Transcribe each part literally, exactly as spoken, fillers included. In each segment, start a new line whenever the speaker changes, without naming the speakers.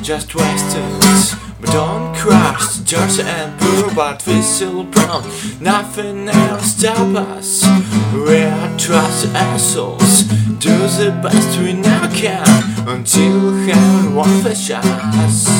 just wasted, but don't crush, dirty and poor, but we still proud. Nothing else stop us. We are trusted assholes. Do the best we now can until heaven won't fetch us.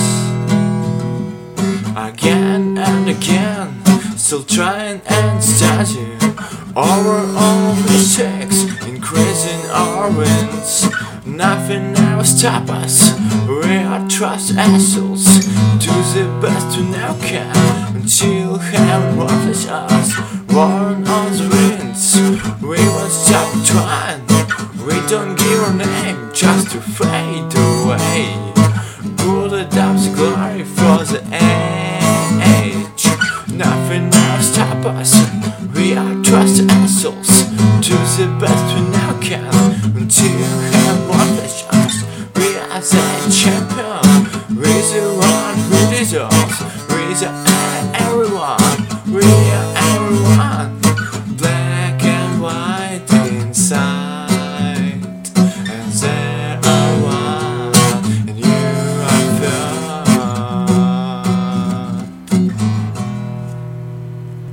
Again and again, still trying and studying our own mistakes, increasing our wins. Nothing ever stop us. We are trust assholes. Do the best we now can until heaven won't fetch us. Born on the winds, we won't stop trying. We don't give our name just to fade away. Put it up the glory for the age. Nothing ever stop us. We are trust assholes. Do the best we now can until